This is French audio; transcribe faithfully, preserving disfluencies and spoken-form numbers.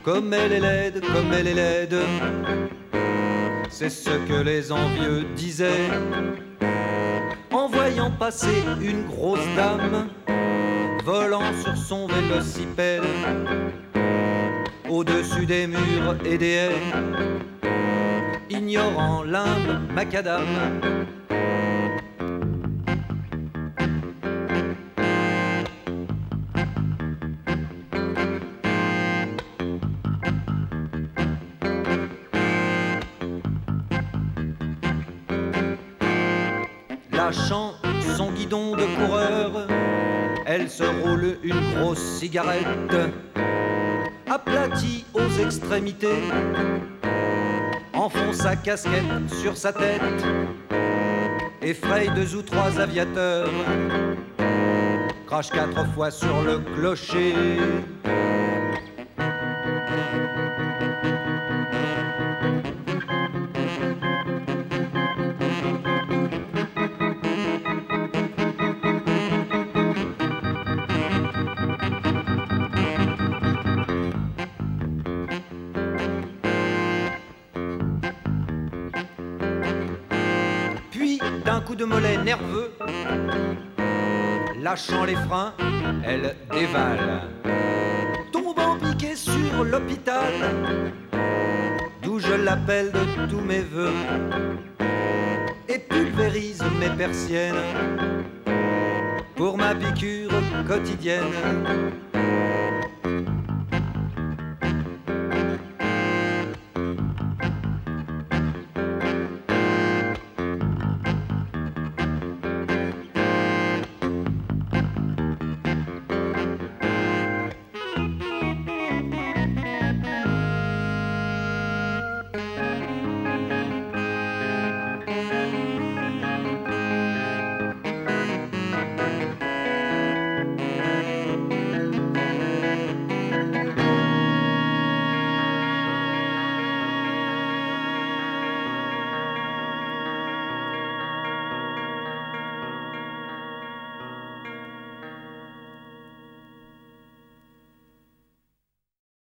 Comme elle est laide, comme elle est laide, c'est ce que les envieux disaient en voyant passer une grosse dame volant sur son vélocipède au-dessus des murs et des haies, ignorant l'hymne macadam. Lâchant son guidon de coureur, elle se roule une grosse cigarette, aplatie aux extrémités, enfonce sa casquette sur sa tête, effraie deux ou trois aviateurs, crache quatre fois sur le clocher. D'un coup de mollet nerveux, lâchant les freins, elle dévale, tombant piqué sur l'hôpital, d'où je l'appelle de tous mes voeux, et pulvérise mes persiennes pour ma piqûre quotidienne.